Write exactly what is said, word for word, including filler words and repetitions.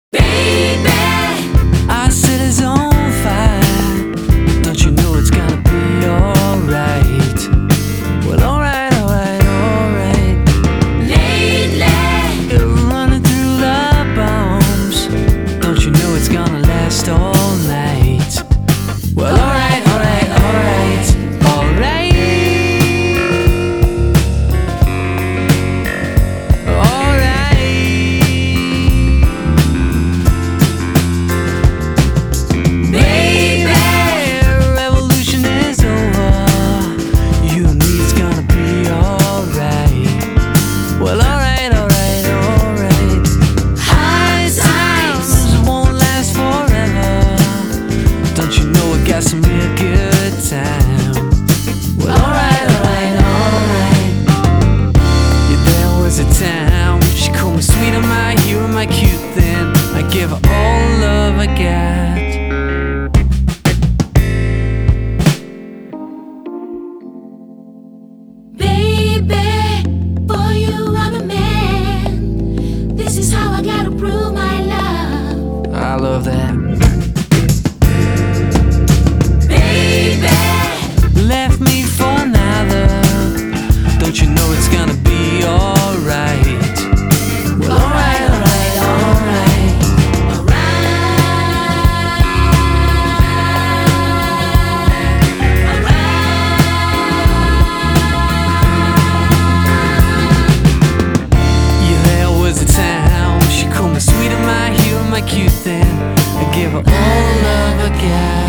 Baby, I set his on fire. Don't you know it's gonna be alright? Well, alright, alright, alright. lately, You're running through the bombs. Don't you know it's gonna last all night? Well, alright, alright, alright, alright. Well, alright, alright, alright. high times, Won't last forever. Don't you know I got some real good time? Well, alright, alright, alright. Yeah, there was a time when she called me sweet on my hero, my cute thing. I gave her all the love I got. baby, for you I'm a man. This is how I gotta prove my love. I love that. Baby, Left me for another. Don't you know it's gonna be alright? Well, alright, alright, alright. Yeah, there was a time she called me sweet on my heel, my cute thing. I give her all love I got.